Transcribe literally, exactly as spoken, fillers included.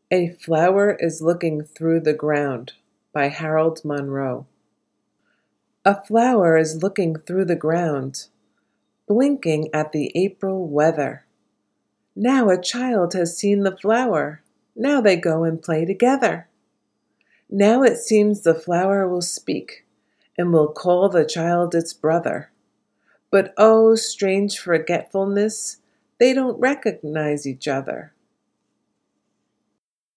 A Flower is Looking Through the Ground by Harold Monroe. A flower is looking through the ground, blinking at the April weather. Now a child has seen the flower, now they go and play together. Now it seems the flower will speak, and will call the child its brother. But oh, strange forgetfulness, they don't recognize each other.